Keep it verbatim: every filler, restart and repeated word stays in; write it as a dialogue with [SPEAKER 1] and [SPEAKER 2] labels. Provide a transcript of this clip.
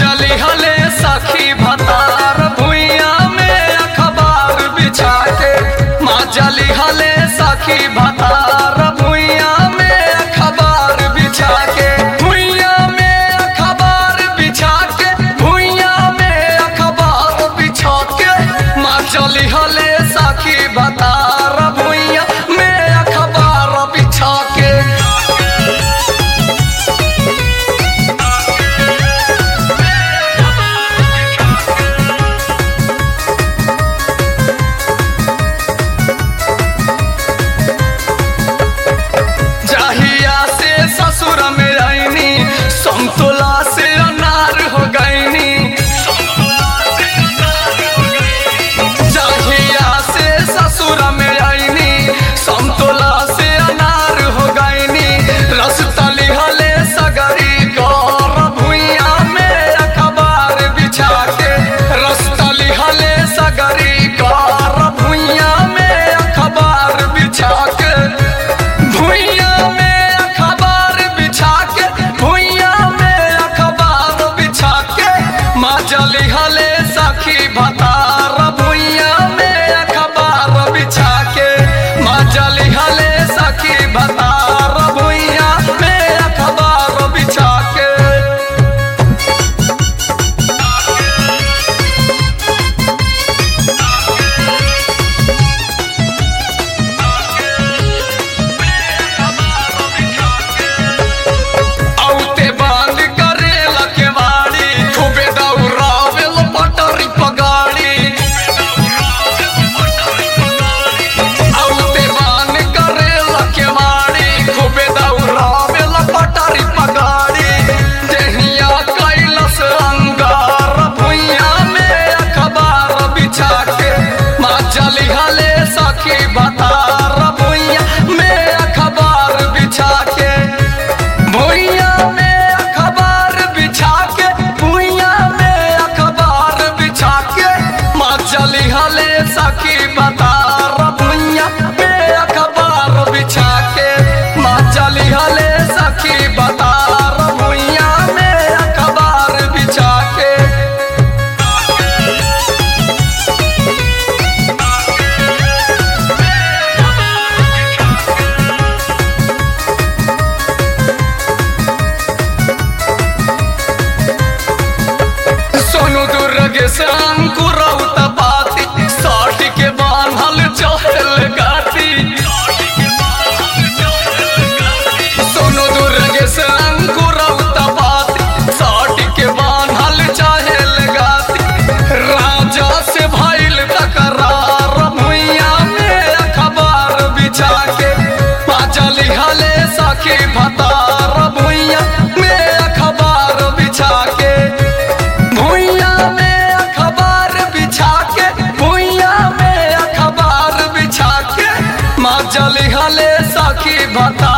[SPEAKER 1] चली हले सखी भतार भुइया में अखबार बिछा के। माँ चली हले सखी भतार भुइया में अखबार बिछा के। भुइया में अखबार बिछा के, भुइया में अखबार बिछा के। माँ चली हले सखी भतार भुइया में अखबार बिछा के। ससुर में आईनी संतोला से अनार हो गईनी। जहिया से ससुर में आईनी संतोला से अनार हो गईनी। रस तली हले सगरी गौर भुइया में अखबार बिछा के। रस तली हले सगरी गौर भुइया में अखबार बिछा के। भुइया में चली हले सखी भतार भुइया में अखबार बिछा के। माँ चली हले सखी भतार भुइया में अखबार बिछा के। औते बांध करे लकेवाड़ी खूबे चली हले सखी भतार भुइया में अखबार बिछा के। भुइया में अखबार बिछा के, भुइया में अखबार बिछा के। माँ चली हले सखी भतार भुइया में अखबार बिछा के। माँ चली हले सखी भतार भुइया में अखबार बिछा के। से अंकुरौत पाती साठ के बांधल चहल गाती। सोनो दुर्ग से अंकुरौत पाती साठ के बांधल चहल गाती। राजा से भइल तकरार भुइया में अखबार बिछा के। चली हले सखी भतार भुइया में अखबार बिछा के। भुइया में चली हले सखी भतार